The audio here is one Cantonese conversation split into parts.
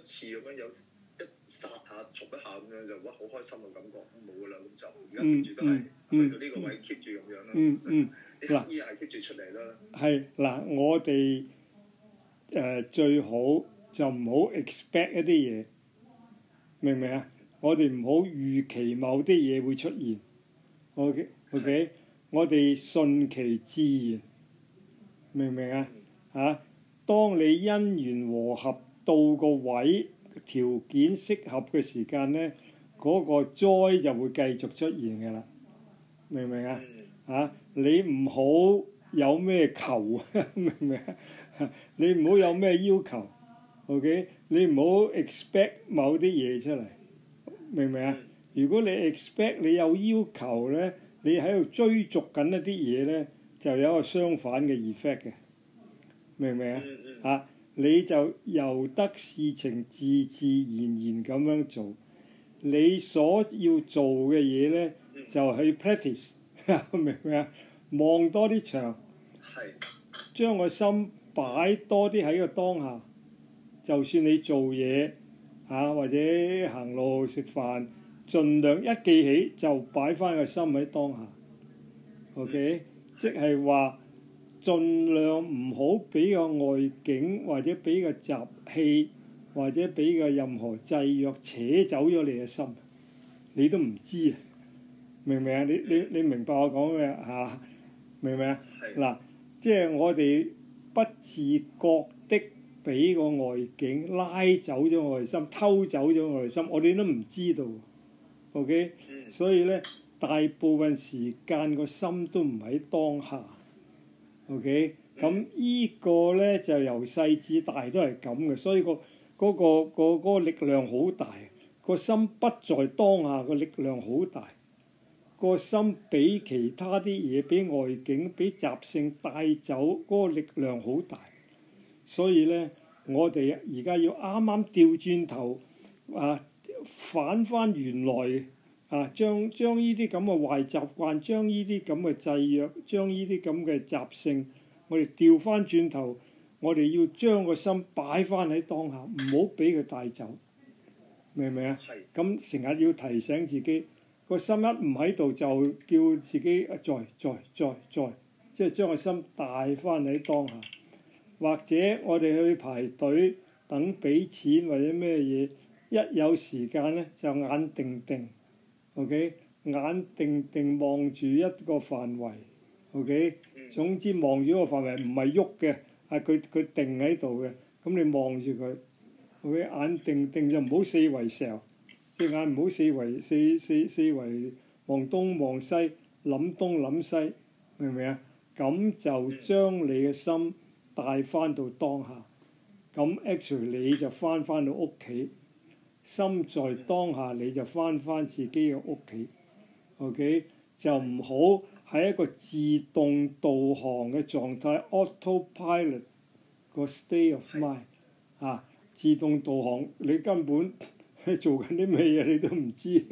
次咁樣有一剎下嘈一下咁樣就哇好開心嘅感覺，冇㗎啦，咁就而家 keep 住都係去到呢個位 keep 住咁樣啦。你刻意係 keep 住出嚟啦。 係嗱，我哋最好就唔好 expect 一啲嘢，明唔明啊？我哋唔好預期某啲嘢會出現。OK，我哋順其自然，明唔明啊？當你因緣和合到個位，條件適合嘅時間咧，嗰個災就會繼續出現㗎啦，明唔明啊？你唔好有咩求，明唔明啊？你唔好有咩要求 ，OK？ 你唔好 expect 某啲嘢出嚟，明唔明啊？如果你 expect 你有要求咧，你喺度追逐緊一啲嘢咧，就有一個相反嘅 effect 嘅，明唔明啊？你就由得事情自自然然咁樣做，你所要做嘅嘢咧就去 practice， 明唔明啊？望多啲場，將個心擺多啲喺個當下。就算你做嘢或者行路食飯，盡量一記起就擺翻個心喺當下。OK， 即係話盡量唔好俾個外境或者俾個習氣或者俾個任何制約扯走咗你嘅心，你都唔知啊！明唔明啊？你明白我講嘅明唔明啊？嗱，即係我哋不自覺的俾個外境拉走咗我哋心，偷走咗我哋心，我哋都唔知道。OK，所以咧，大部分時間個心都唔喺當下。OK，咁依個咧就由細至大都係咁嘅，所以嗰個力量好大，個心不在當下，個力量好大。個心俾其他啲嘢，俾外境，俾習性帶走，嗰個力量好大。所以咧，我哋而家要啱啱調轉頭反翻原來將呢啲咁嘅壞習慣，將呢啲咁嘅制約，將呢啲咁嘅習性，我哋調翻轉頭，我哋要將個心擺翻喺當下，唔好俾佢帶走，明唔明啊？咁成日要提醒自己，個心一唔喺度就叫自己再，即係將個心帶翻喺當下。或者我哋去排隊等俾錢或者咩嘢，一有時間咧就眼定定 ，OK， 眼定定望住一個範圍 ，OK， 總之望住個範圍唔係喐嘅，佢定喺度嘅，咁你望住佢 ，OK， 眼定定就唔好四圍睄，隻眼唔好四圍望東望西，諗東諗西，明唔明啊？咁就將你嘅心帶翻到當下，咁 actually 你就翻到屋企，心在當下你就翻自己嘅屋企 ，OK， 就唔好喺一個自動導航嘅狀態 autopilot 個 state of mind 自動導航你根本做緊啲咩嘢你都唔知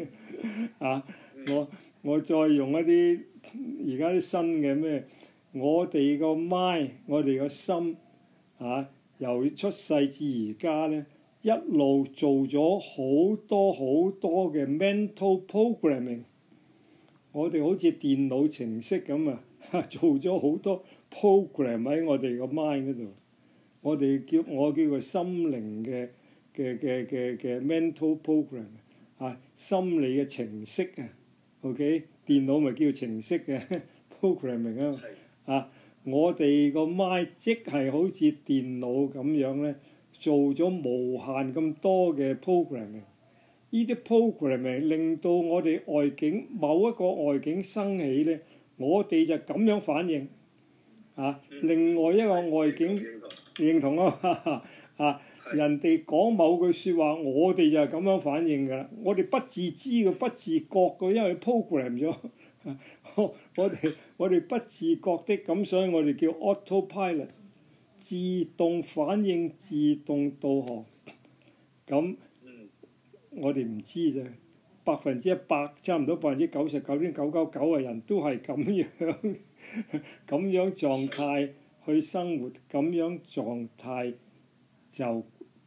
我再用一啲而家啲新嘅咩？我哋個 mind， 我哋個心由出世至而家咧，一路做咗好多嘅 mental programming。我哋好似電腦程式咁做咗好多 program 喺我哋個 mind 嗰度。我叫個心靈嘅 mental program 心理嘅程式OK， 電腦咪叫程式嘅 programming 我哋個 mind 即係好似電腦咁樣咧，做咗無限咁多嘅 programming。呢啲 programming 令到我哋某一個外境生起咧，我哋就咁樣反應另外一個外境認同人哋講某句説話，我哋就係咁樣反應㗎。我哋不自知嘅、不自覺嘅，因為 program 咗。我哋不自覺的咁，所以我哋叫 autopilot， 自動反應、自動導航。咁我哋唔知啫，100%差唔多99.999%嘅人都係咁樣狀態去生活，咁樣狀態就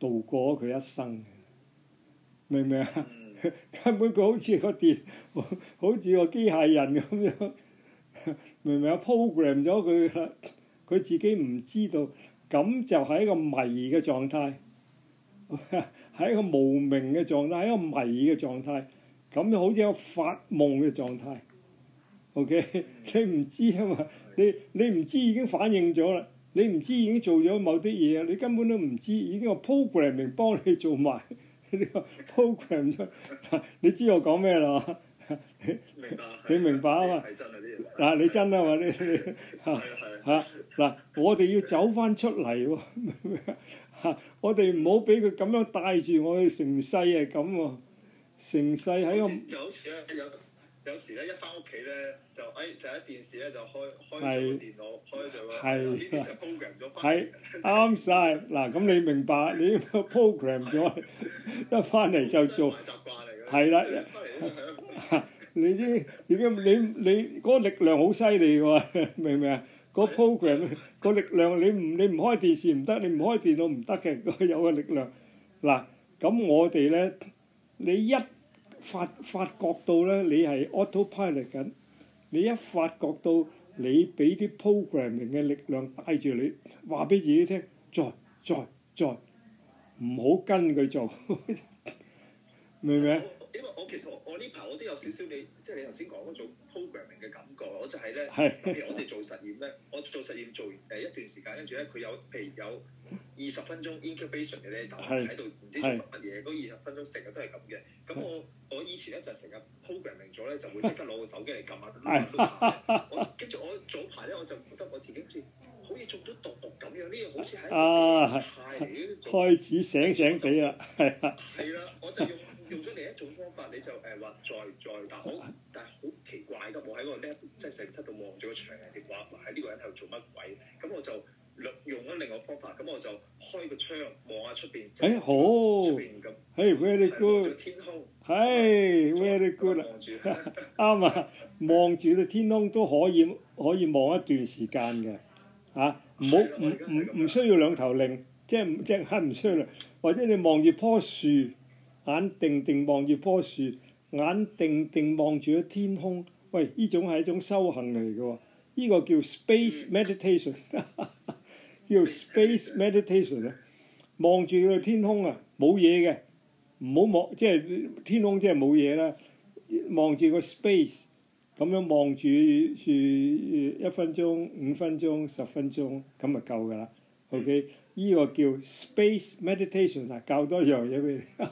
度過佢一生嘅，明唔明啊？ 嗯根本佢好似個好似個機械人咁樣，明唔明啊？program 咗佢啦，佢自己唔知道，咁就係一個迷嘅狀態，係一個無明嘅狀態，係一個迷嘅狀態，咁就好似一個發夢嘅狀態。OK， 你唔知啊嘛，你唔知已經反應咗啦，你唔知已經做咗某啲嘢啊，你根本都唔知，已經個 programming 幫你做埋呢個 program 咗。你知我講咩啦？ 明白。 你明白啊嘛？ 係真啊啲嘢。 嗱，你真啊嘛？你係嚇嗱，我哋要走翻出嚟喎，嚇！我哋唔好俾佢咁樣帶住我哋成世係咁喎，成世喺個就好似咧有時咧一翻屋企咧就就喺電視咧就開咗個電腦，開咗個呢啲就 program 咗翻。 係啱晒嗱，咁你明白？你 program 咗，一翻嚟就做。係啦，你已經你嗰個力量好犀利喎，明唔明啊？嗰 program 個力量你唔開電視唔得，你唔開電腦唔得嘅，有個力量。嗱，咁我哋咧，你一發覺到咧，你係 autopilot 緊，你一發覺到你俾啲 programming 嘅力量帶住你，話俾自己聽，再，唔好跟佢做，明唔明啊？ 因為其實我呢排我都有少少即係你頭先講嗰種 programming 嘅感覺，我就係咧，譬如我哋做實驗咧，我做實驗做完一段時間，跟住咧佢譬如有20分鐘 incubation 嘅咧，但係喺度唔知做乜嘢，嗰20分鐘成日都係咁嘅。咁我以前咧就成日 programming 咗咧，就會即刻攞個手機嚟撳下。跟住我早排咧我就覺得我自己好似中咗毒咁樣，呢個好似係態嚟嘅。 開始醒地啦，係啦。 係啦，我就用咗另一種方法，你就話再，但係好奇怪㗎，我喺個 lab 即係實驗室度望住個牆人哋話喺呢個人喺度做乜鬼，咁我就用咗另一個方法，咁我就開個窗望下出邊。 好。 出邊咁。 very good。 天空。 very good 啦。啱啊，望住個天空都可以望一段時間嘅，嚇，唔需要兩頭擰，即係唔需要，或者你望住棵樹。眼定定望住棵樹，眼定定望住個天空。喂，呢種係一種修行嚟嘅喎，呢個叫 space meditation， 叫 space meditation 啊！望住個天空啊，冇嘢嘅，唔好望，即係天空即係冇嘢啦。望住個 space，咁樣望住1分鐘、5分鐘、10分鐘，咁就夠㗎啦。OK。呢個叫 space meditation 啊，教多樣嘢俾你。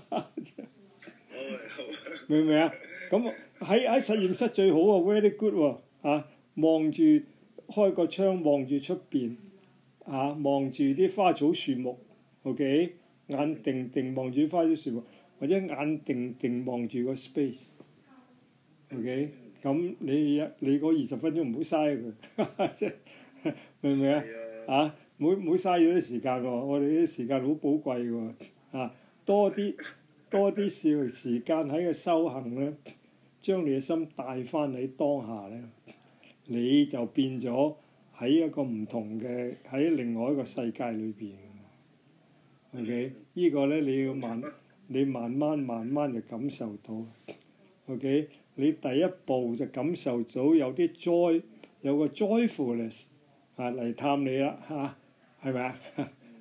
明唔明啊？咁喺實驗室最好啊 ，very good 喎嚇！望住開個窗，望住出邊嚇，望住啲花草樹木 ，OK， 眼定定望住花草樹木，或者眼定定望住個 space，OK， 咁你嗰20分鐘唔好嘥佢，明唔明啊？嚇！唔好嘥咗啲時間喎，我哋啲時間好寶貴喎，啊，多啲時間喺個修行咧，將你嘅心帶翻喺當下咧，你就變咗喺一個唔同嘅喺另外一個世界裏邊。OK， 呢個咧你要慢慢就感受到。OK， 你第一步就感受到有啲 joy， 有個 joyfulness 嚟探你啦嚇。係咪啊？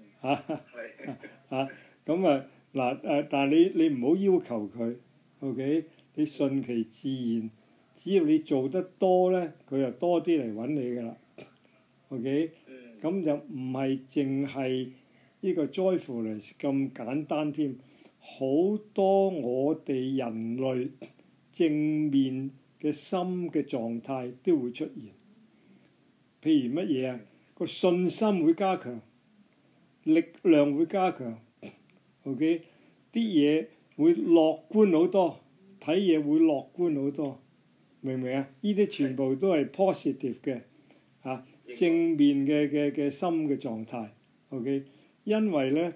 咁嗱但係你唔好要求佢 ，OK？ 你順其自然，只要你做得多咧，佢就多啲嚟揾你㗎啦。OK？ 咁就唔係淨係呢個 joyfulness 咁簡單添，好多我哋人類正面嘅心嘅狀態都會出現。譬如乜嘢啊？個信心會加強，力量會加強 ，OK， 啲嘢會樂觀好多，睇嘢會樂觀好多，明唔明啊？呢啲全部都係 positive 嘅，嚇，正面嘅心嘅狀態 ，OK， 因為咧，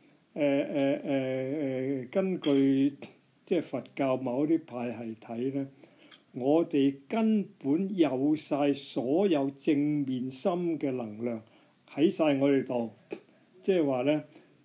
根據即係佛教某啲派系睇咧。我哋根本有晒所有正面心嘅能量喺晒我哋度，即係話咧，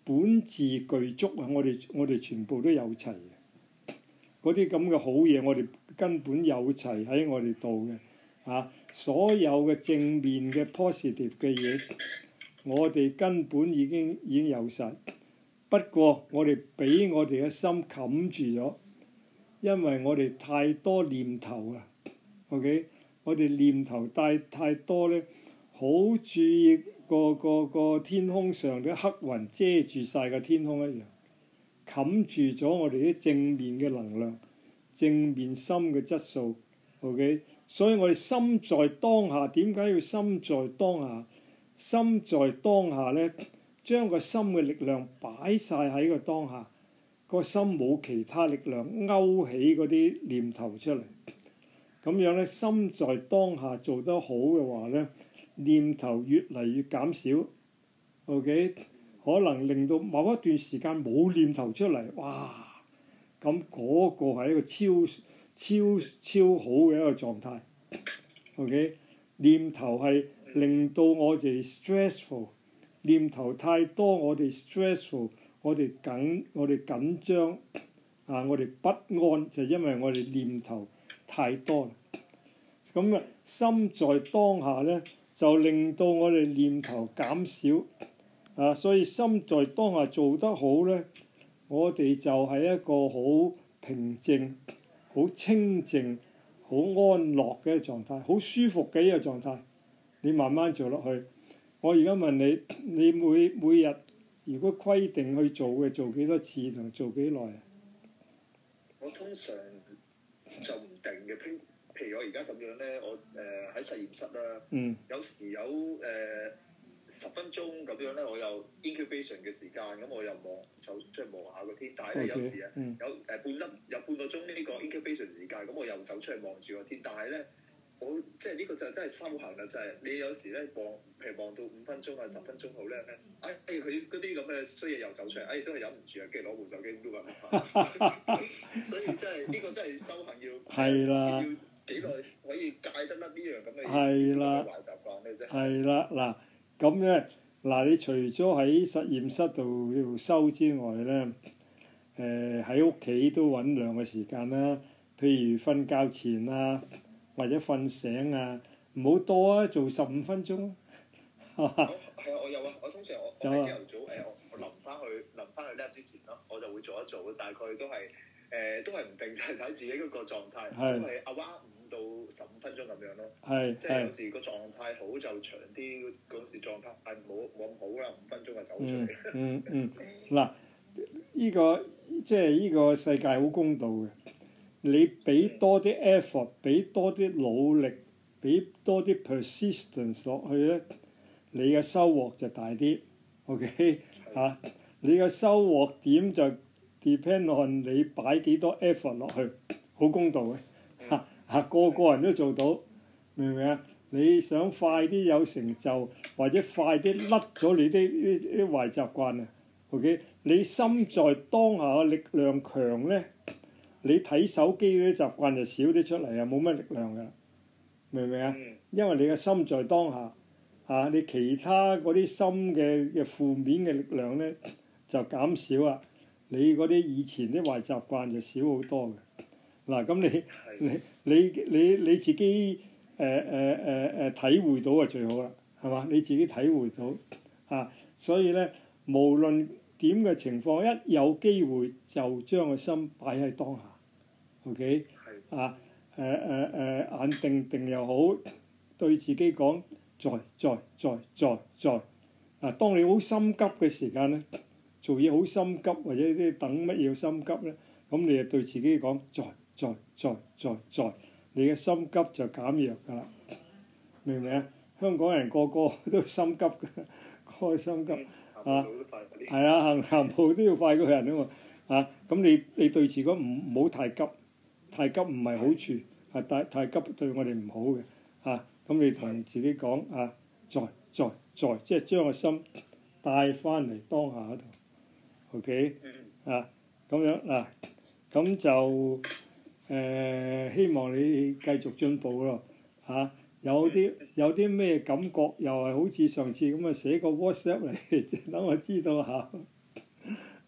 本自具足啊！我哋全部都有齊嘅，嗰啲咁嘅好嘢，我哋根本有齊喺我哋度嘅啊！所有嘅正面嘅 positive 嘅嘢，我哋根本已經有晒。不過我哋俾我哋嘅心冚住咗，因為我哋太多念頭啊。OK， 我哋念頭太多咧，好注意個天空上啲黑雲遮住晒個天空一樣，冚住咗我哋啲正面嘅能量、正面心嘅質素。OK， 所以我哋心在當下，點解要心在當下？心在當下咧，將個心嘅力量擺晒喺個當下，個心冇其他力量勾起嗰啲念頭出嚟。咁樣咧，心在當下做得好嘅話咧，念頭越嚟越減少。OK， 可能令到某一段時間冇念頭出嚟，哇！咁嗰個係一個超好嘅一個狀態。OK， 念頭係令到我哋 stressful， 念頭太多我哋 stressful， 我哋緊張啊，我哋不安就係因為我哋念頭太多啦。咁啊，心在當下咧，就令到我哋念頭減少啊，所以心在當下做得好咧，我哋就係一個好平靜、好清靜、好安樂嘅狀態，好舒服嘅一個狀態。你慢慢做落去。我而家問你，你每日如果規定去做嘅，做幾多次同做幾耐啊？ 我通常就唔定嘅，譬如我而家咁樣咧，我喺實驗室啦，有時有10分鐘咁樣咧，我有 incubation 嘅時間，咁我又就出去望下個天。但係咧有時啊，有半個鐘呢個 incubation 時間，咁我又走出去望住個天。但係咧，我即係呢個就真係修行啦，就係你有時咧譬如望到5分鐘啊、10分鐘好咧，佢嗰啲咁嘅衰嘢又走出嚟，都係忍唔住啊，跟住攞部手機碌啊，所以真係呢個真係修行要幾耐可以戒得甩呢樣咁嘅壞習慣咧？真係。係啦， 嗱咁咧，你除咗喺實驗室度修之外咧，喺屋企都揾2個時間啦。譬如瞓覺前啊，或者瞓醒啊，唔好多啊，做15分鐘啊。 係啊，我有啊，我通常我喺朝頭早我臨翻去 lab 之前咯，我就會做一做，大概都係唔定，係睇自己嗰個狀態，都係around 5到15分鐘咁樣咯。即係有時個狀態好就長啲，嗰時狀態冇咁好啦，5分鐘就走出嚟。 嗱，呢個世界好公道嘅，你俾多啲 effort， 俾多啲努力，俾多啲 persistence 落去咧，你嘅收穫就大啲。OK 嚇，你嘅收穫點就 depend on 你擺幾多 effort 落去，好公道嘅嚇，個人都做到，明唔明啊？你想快啲有成就，或者快啲甩咗你啲壞習慣啊 ？OK， 你心在當下嘅力量強咧，你睇手機嗰啲習慣就少啲出嚟啊，冇乜力量㗎，明唔明啊？因為你嘅心在當下嚇，你其他嗰啲心嘅負面嘅力量咧就減少啊，你嗰啲以前啲壞習慣就少好多嘅。嗱，咁你自己體會到就最好啦，係嘛？你自己體會到啊，所以咧，無論點嘅情況，一有機會就將個心擺喺當下 ，OK？ 啊，眼定又好，對自己講在啊！當你好心急嘅時間咧，做嘢好心急或者啲等乜嘢心急咧，咁你就對自己講在，你嘅心急就減弱㗎啦，明唔明啊？香港人個個都心急嘅，開心急啊！係啊，行步都要快過人啊嘛啊！咁你對自己唔好太急，太急唔係好處，太急對我哋唔好嘅啊！咁你同自己講啊，在，即係將個心帶翻嚟當下嗰度 ，OK 啊？咁樣嗱，咁就希望你繼續進步咯嚇。有啲咩感覺，又係好似上次咁啊，寫個 WhatsApp 嚟，等我知道下。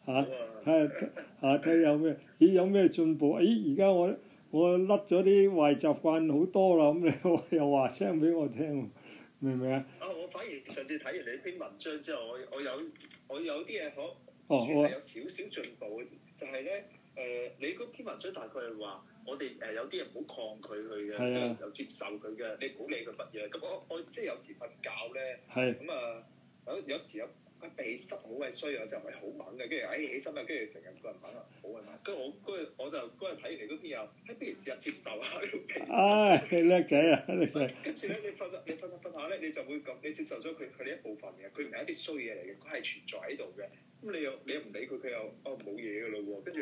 睇有咩？咦，有咩進步？咦，而家我甩咗啲壞習慣好多啦，咁你又話聲俾我聽，明唔明啊？ 我反而上次睇完你篇文章之後，我有啲嘢算係有少少進步嘅，就係咧你嗰篇文章大概係話我哋有啲人唔好抗拒佢嘅，即係又接受佢嘅，你唔好理佢乜嘢。咁我即係有時瞓覺咧，咁啊有時鼻塞好鬼衰啊，就係好猛嘅，跟住起身啊，跟住成日個人猛啊，好鬼猛。跟住我就嗰日睇完你嗰篇又，不如試下接受下呢個鼻塞。 叻仔啊！叻仔。 跟住咧，你瞓下咧，你就會咁，你接受咗佢呢一部分嘅，佢唔係一啲衰嘢嚟嘅，佢係存在喺度嘅。咁你又唔理佢，佢又冇嘢嘅咯喎。跟住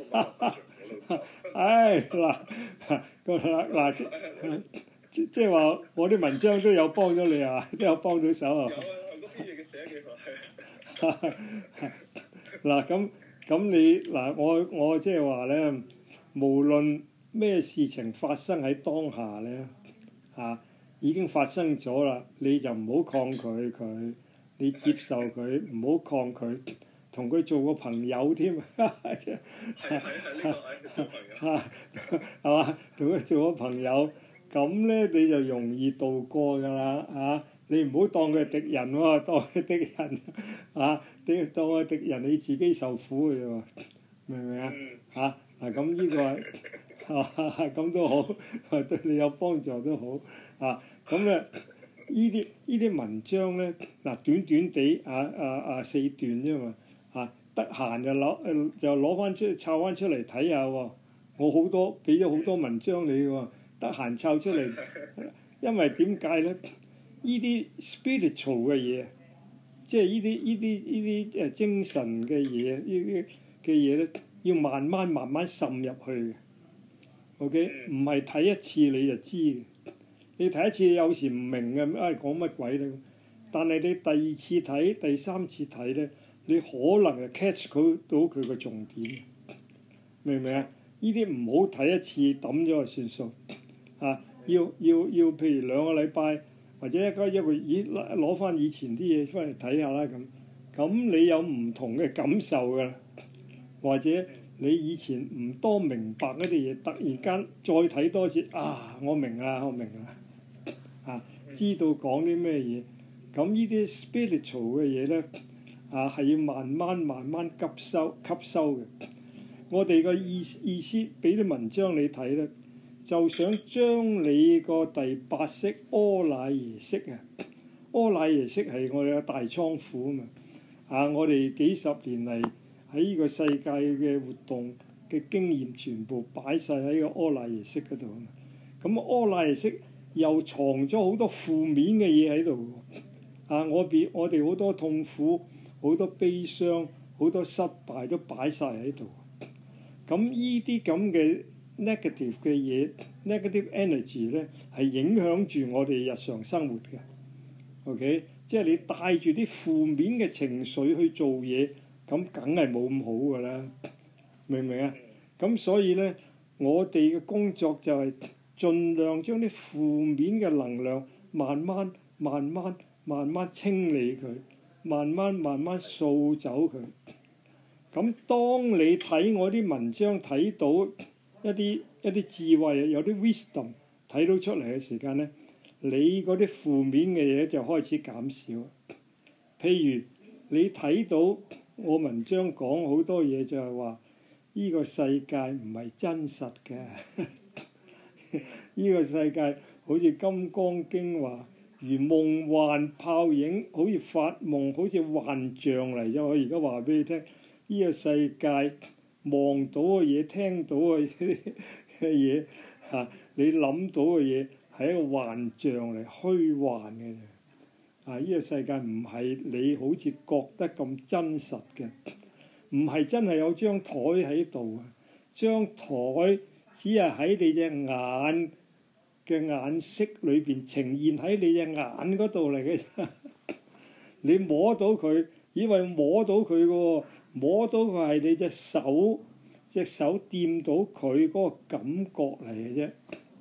嗱，即係話我啲文章都有幫咗你啊，都有幫到手啊。 有啊，嗰篇嘢嘅寫幾好係。 嗱咁你嗱我即係話咧，無論咩事情發生喺當下咧，已經發生咗啦，你就唔好抗拒佢，你接受佢，唔好抗拒，同佢做個朋友添。係呢個係做朋友。 係嘛？同佢做個朋友，咁咧你就容易度過㗎啦你唔好當佢係敵人喎，當佢敵人當佢敵人，你自己受苦嘅喎，明唔明啊？咁呢個係咁都好，對你有幫助都好咁咧，呢啲文章咧短短地4段啫嘛得閒就攞翻出抄翻出嚟睇下喎。我好多俾咗好多文章你喎，得閒抄出嚟，因為點解咧？呢啲 spiritual 嘅嘢，即係呢啲精神嘅嘢，呢啲嘅嘢咧，要慢慢滲入去嘅。OK，唔係睇一次你就知嘅。你睇一次有時唔明嘅，講乜鬼咧？但係你第二次睇、第三次睇咧，你可能係 catch 到佢個重點，明唔明啊？呢啲唔好睇一次抌咗就算數要譬如2個禮拜或者一個月，攞翻以前啲嘢翻嚟睇下啦咁你有唔同嘅感受㗎，或者你以前唔多明白嗰啲嘢，突然間再睇多次我明啦，知道講啲咩嘢。咁呢啲 spiritual 嘅嘢咧係要慢慢吸收嘅。我哋個意思俾啲文章你睇咧，就想將你個第8式阿賴耶識阿賴耶識係我哋嘅大倉庫啊嘛我哋幾十年嚟喺呢個世界嘅活動嘅經驗全部擺晒喺個阿賴耶識嗰度啊嘛。咁阿賴耶識又藏咗好多負面嘅嘢喺度我哋好多痛苦、好多悲傷、好多失敗都擺晒喺度。咁呢啲咁嘅 negative 嘅嘢 ，negative energy 咧係影響住我哋日常生活嘅。OK， 即係你帶住啲負面嘅情緒去做嘢，咁梗係冇咁好㗎啦，明唔明啊？咁所以咧，我哋嘅工作就係盡量將啲負面嘅能量慢慢清理佢，慢慢掃走佢。咁當你睇我啲文章睇到一啲智慧，有啲 wisdom 睇到出嚟嘅時間咧，你嗰啲負面嘅嘢就開始減少。譬如你睇到我文章講好多嘢，就係話呢個世界唔係真實嘅，呢個世界好似《金剛經》話如夢幻泡影，好似發夢，好似幻象嚟啫。我而家話俾你聽。呢個世界望到嘅嘢、聽到嘅嘢你諗到嘅嘢係一個幻象嚟，虛幻嘅呢個世界唔係你好似覺得咁真實嘅，唔係真係有張台喺度張台只係喺你隻眼嘅眼色裏邊呈現喺你隻眼嗰度嚟嘅啫。你摸到佢，以為摸到佢嘅喎。摸到佢係你隻手掂到佢嗰個感覺嚟嘅啫。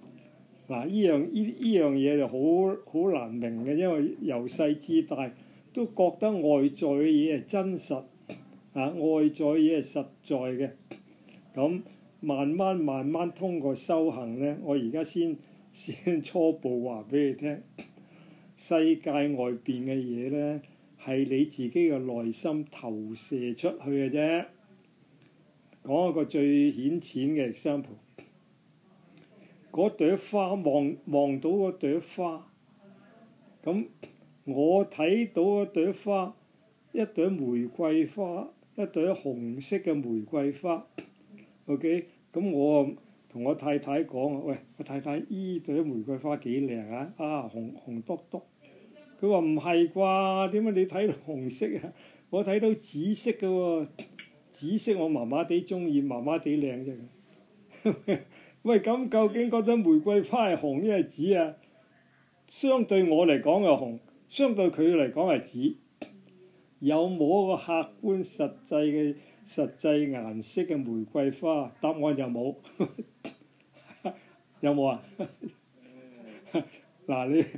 呢樣嘢就好難明嘅，因為由細至大都覺得外在嘅嘢係真實， 外在嘢係實在嘅。咁慢慢通過修行咧，我而家先初步話俾你聽，世界外邊嘅嘢咧係你自己嘅內心投射出去嘅啫。講一個最顯淺嘅 example， 嗰朵花望到嗰朵花，咁我睇到嗰朵花，一朵玫瑰花，一朵紅色嘅玫瑰花。OK， 咁我同我太太講，喂，我太太，依朵玫瑰花幾靚啊！紅篤篤。佢話唔係啩？點解你睇到紅色啊？我睇到紫色嘅喎，紫色我麻麻地中意，麻麻地靚啫。喂，咁究竟嗰朵玫瑰花係紅定係紫啊？相對我嚟講係紅，相對佢嚟講係紫。有冇一個客觀實際顏色嘅玫瑰花？答案就冇。有冇啊？嗱呢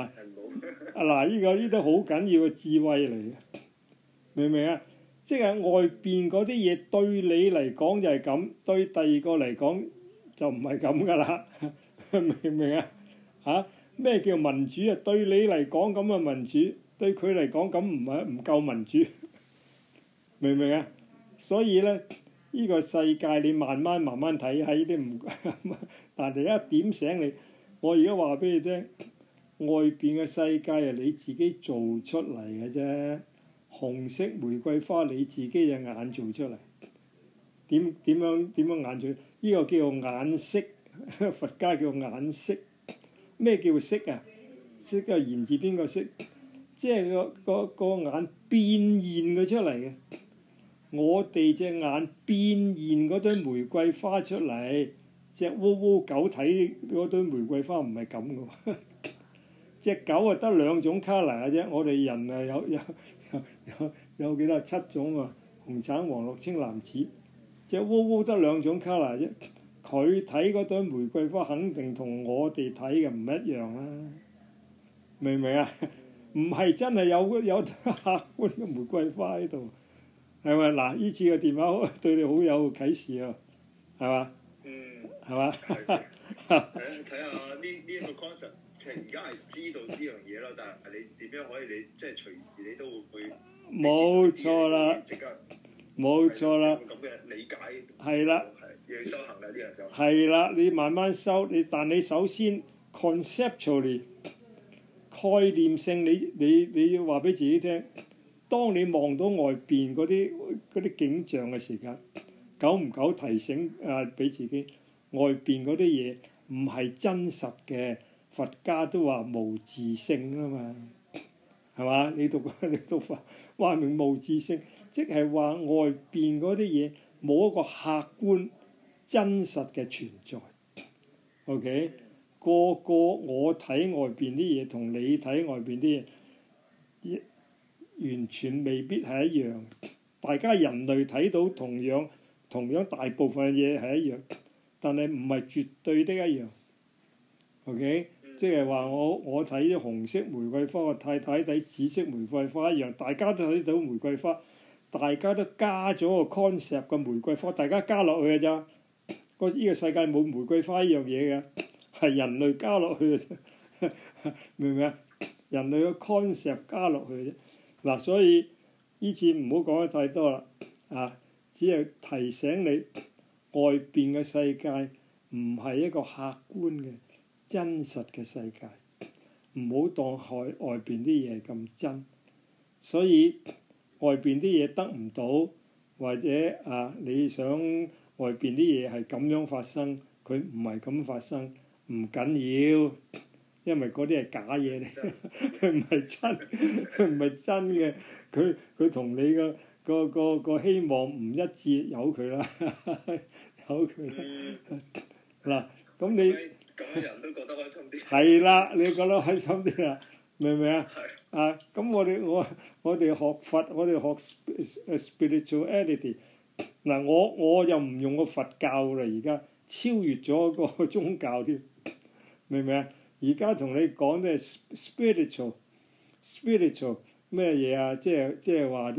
啲好緊要嘅智慧嚟嘅，明唔明啊？即係外邊嗰啲嘢對你嚟講就係咁，對第二個嚟講就唔係咁噶啦，明唔明啊？咩叫民主啊？對你嚟講咁嘅民主，對佢嚟講咁唔夠民主，明唔明啊？所以咧，呢個世界你慢慢睇下呢啲唔，但係一點醒你，我而家話俾你聽，外邊嘅世界係你自己做出嚟嘅啫。紅色玫瑰花你自己隻眼做出嚟，點樣眼做？呢個叫做眼識，佛家叫眼識。咩叫識啊？識個言字邊個識？即係個眼變現佢出嚟嘅。我哋隻眼變現嗰堆玫瑰花出嚟，隻烏烏狗睇嗰堆玫瑰花唔係咁嘅喎。隻狗啊得兩種 colour 嘅啫，我哋人啊有幾多？7種啊，紅橙黃綠青藍紫。隻烏烏得兩種 colour 啫，佢睇嗰堆玫瑰花肯定同我哋睇嘅唔一樣啦，明唔明啊？唔係真係有客觀嘅玫瑰花喺度，係咪？嗱，呢次嘅電話對你好有啟示啊，係嘛？係嘛？ 睇下呢一個 concept。而家係知道呢樣嘢咯，但係你點樣可以你即係隨時你都會冇錯啦，冇錯啦， 咁嘅理解係啦， 要修行嘅啲人就係啦，你慢慢修，但你首先 conceptually 概念性，你要話俾自己聽，當你望到外邊嗰啲景象嘅時間，久唔久提醒俾自己，外邊嗰啲嘢唔係真實嘅。佛家都話無自性啊嘛，係嘛？你讀法話明無自性，即係話外邊嗰啲嘢冇一個客觀真實嘅存在。OK， 個我睇外邊啲嘢同你睇外邊啲嘢，完全未必係一樣。大家人類睇到同樣大部分嘅嘢係一樣，但係唔係絕對的一樣。OK。即係話我睇啲紅色玫瑰花，我太太睇紫色玫瑰花一樣，大家都睇到玫瑰花，大家都加咗個 concept 嘅玫瑰花，大家加落去嘅咋？呢個世界冇玫瑰花呢樣嘢嘅，係人類加落去嘅啫，明唔明啊？人類嘅 concept 加落去嘅啫。嗱，所以呢次唔好講得太多啦，只係提醒你外邊嘅世界唔係一個客觀嘅真實嘅世界，唔好當外邊啲嘢咁真，所以外邊啲嘢得唔到，或者你想外邊啲嘢係咁樣發生，佢唔係咁發生，唔緊要，因為嗰啲係假嘢嚟，佢唔係真嘅，佢同你個希望唔一致，由佢啦，由佢啦。嗱，咁你咁人都覺得開心啲。 係啦，你覺得開心啲啦，明唔明啊？咁我哋學佛，我哋學 spirituality。嗱，我又唔用個佛教啦，而家超越咗個宗教添，明唔明啊？而家同你講都係 spiritual 咩嘢啊？即係話啲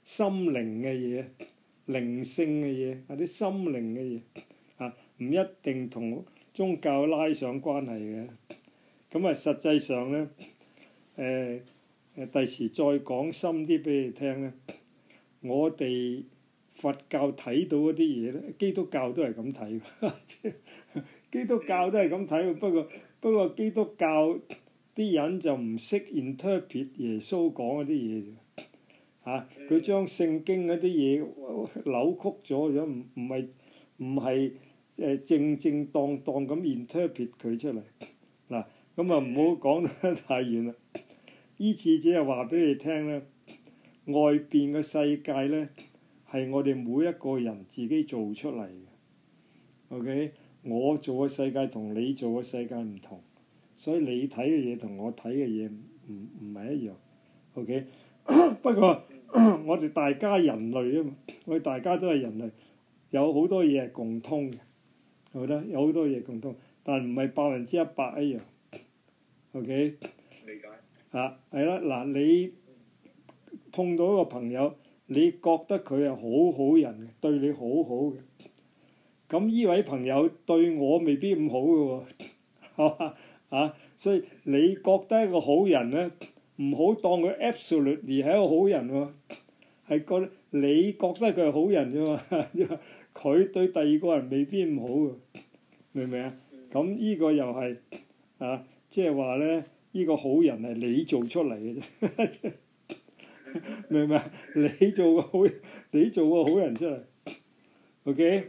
心靈嘅嘢、靈性嘅嘢啊，啲心靈嘅嘢啊，唔一定同宗教拉上關係嘅。咁啊，實際上咧，第時再講深啲俾你聽咧，我哋佛教睇到嗰啲嘢咧，基督教都係咁睇。基督教都係咁睇，不過基督教啲人就唔識 interpret 耶穌講嗰啲嘢嚇，佢將聖經嗰啲嘢扭曲咗，唔係正正當當咁 interpret 佢出嚟嗱。咁啊，唔好講得太遠啦。依次只係話俾你聽咧，外邊嘅世界咧係我哋每一個人自己做出嚟嘅。OK， 我做嘅世界同你做嘅世界唔同，所以你睇嘅嘢同我睇嘅嘢唔係一樣。OK， 不過我哋大家人類啊嘛，我哋大家都係人類，有好多嘢係共通嘅，係咪咧？有好多嘢共通，但唔係100%一樣。OK， 理解。 係啦，嗱，你碰到一個朋友，你覺得佢係好好人嘅，對你好好嘅，咁呢位朋友對我未必咁好嘅喎，係嘛？所以你覺得一個好人咧，唔好當佢 absolutely 係一個好人喎，係你覺得佢係好人啫嘛，因為佢對第二個人未必咁好嘅，明唔明啊？咁呢個又係即係話咧，呢個好人係你做出嚟嘅啫，明唔明啊？你做個好人出嚟 ，OK？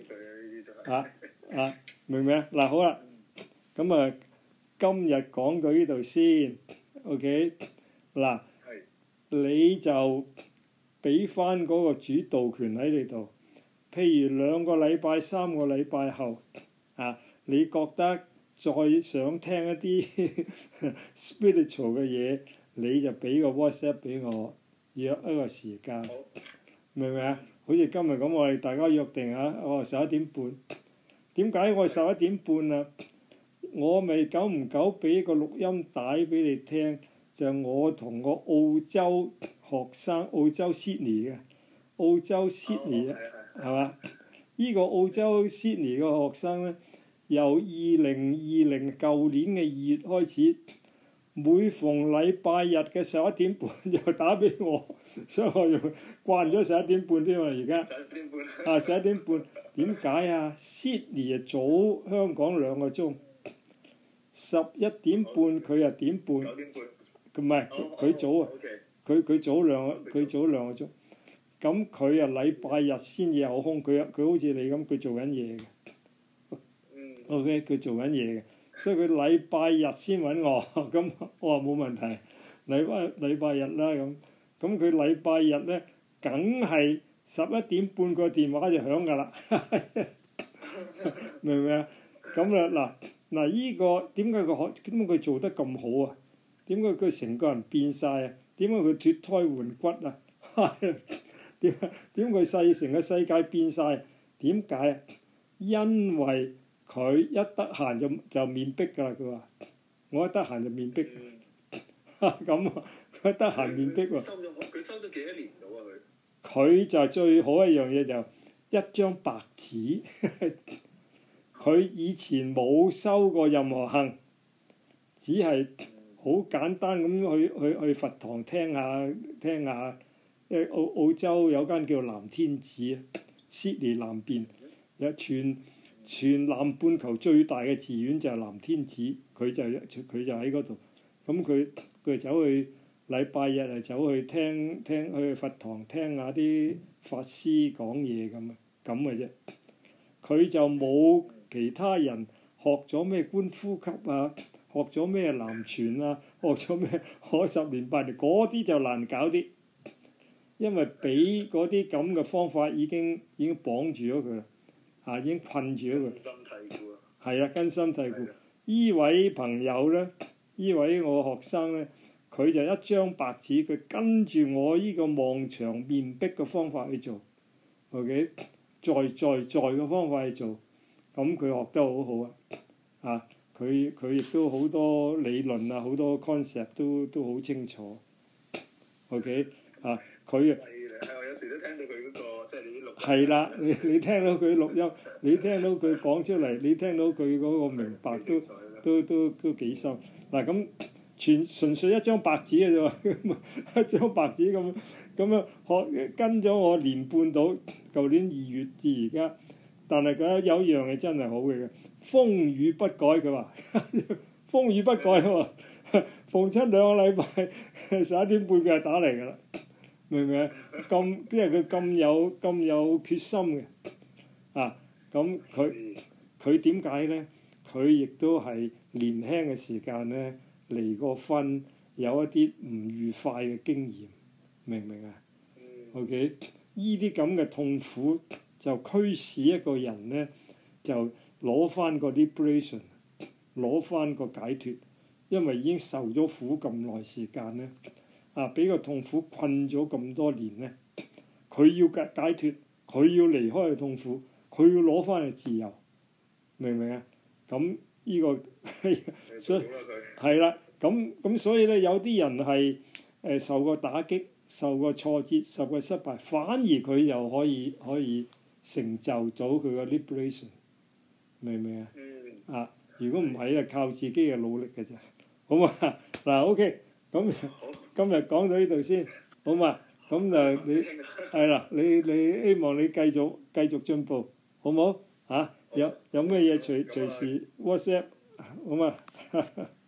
明唔明啊？嗱，好啦，咁啊，今日講到呢度先 ，OK？ 嗱，你就俾翻嗰個主導權喺你度。譬如2個禮拜、3個禮拜後，你覺得再想聽一啲 spiritual 嘅嘢，你就俾個 WhatsApp 俾我，約一個時間，明唔明啊？好似今日咁，我哋大家約定11點半。點解我11點半啊？我咪久唔久俾個錄音帶俾你聽，就係我同個澳洲學生，澳洲 Sydney 嘅，澳洲 Sydney 係嘛？呢個澳洲 Sydney 嘅學生咧，由2020舊年嘅2月開始，每逢禮拜日嘅11點半就打俾我，所以我又慣咗11點半添嘛。而家11點半，點解啊？Sydney 早香港2個鐘，11點半佢又點半，唔係佢早啊，佢早2個鐘，咁佢啊禮拜日先至有空，佢好似你咁，佢做緊嘢嘅。OK， 佢做緊嘢嘅，所以佢禮拜日先揾我，咁我話冇問題，禮拜日啦咁，佢禮拜日咧，梗係11點半個電話就響㗎啦，明唔明啊？咁啊嗱依個點解佢做得咁好啊？點解佢成個人變晒啊？點解佢脫胎換骨啊？點佢成個世界變晒？點解啊？因為佢一得閒就面壁㗎啦，佢話：我一得閒就面壁，咁佢得閒面壁喎。 佢收咗幾多年到啊？ 佢就最好一樣嘢就一張白紙，佢以前冇收過任何行，只係好簡單咁去佛堂聽下。澳洲有間叫藍天寺 Sydney 南邊有全南半球最大嘅寺院就係藍天寺，佢就喺嗰度。咁佢走去禮拜日係走去聽去佛堂聽下啲法師講嘢咁嘅啫。佢就冇其他人學咗咩觀呼吸啊，學咗咩南傳啊，學咗咩可10年8年嗰啲就難搞啲，因為俾嗰啲咁嘅方法已經綁住咗佢啦。已經困住咗佢。根深蒂固啊！係啊，根深蒂固。依位朋友咧，依位我學生咧，佢就一張白紙，佢跟住我依個望牆面壁嘅方法去做 ，OK， 在嘅方法去做，咁佢學得好好啊！佢亦都好多理論啊，好多 concept 都好清楚 ，OK，佢係我有有時都聽到佢嗰個即係你啲錄音。 係啦，你聽到佢錄音，你聽到佢講出嚟，你聽到佢嗰個明白都幾深。嗱咁純粹一張白紙嘅啫喎，一張白紙咁樣學跟咗我年半到，舊年2月至而家。但係佢有一樣嘢真係好嘅，風雨不改。佢話風雨不改喎，逢親2個禮拜11點半佢就打嚟㗎啦，明唔明啊？因為佢咁有決心嘅啊，咁佢點解咧？佢亦都係年輕嘅時間咧離過婚，有一啲唔愉快嘅經驗，明唔明啊？OK， 依啲咁嘅痛苦就驅使一個人咧，就攞翻個 liberation， 攞翻個解脫，因為已經受咗苦咁耐時間咧，啊，俾個痛苦困咗咁多年咧，佢要解脫，佢要離開個痛苦，佢要攞翻去自由，明唔明啊？咁呢個所以係啦，咁所以咧，有啲人係受過打擊、受過挫折、受過失敗，反而佢又可以成就咗佢個 liberation， 明唔明啊？啊，如果唔係咧，靠自己嘅努力嘅啫。好嘛？嗱 ，OK， 咁今日講到呢度先，好嘛？咁就你係啦，你希望你繼續進步，好唔好？嚇，有咩嘢隨時 WhatsApp，好嘛？